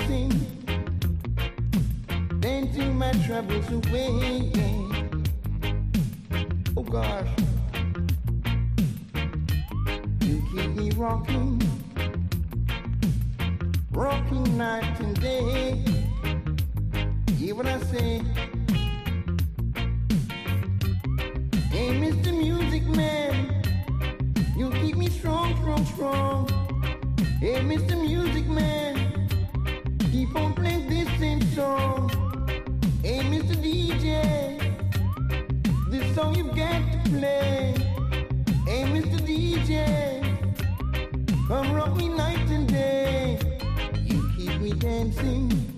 dancing, dancing my troubles away. Oh gosh, you keep me rocking, rocking night and day. Hear what I say? Hey, Mr. Music Man, you keep me strong, strong, strong. Hey, Mr. Music Man, keep on playing this same song. Hey, Mr. DJ, this song you've got to play. Hey, Mr. DJ, come rock me night and day. You keep me dancing,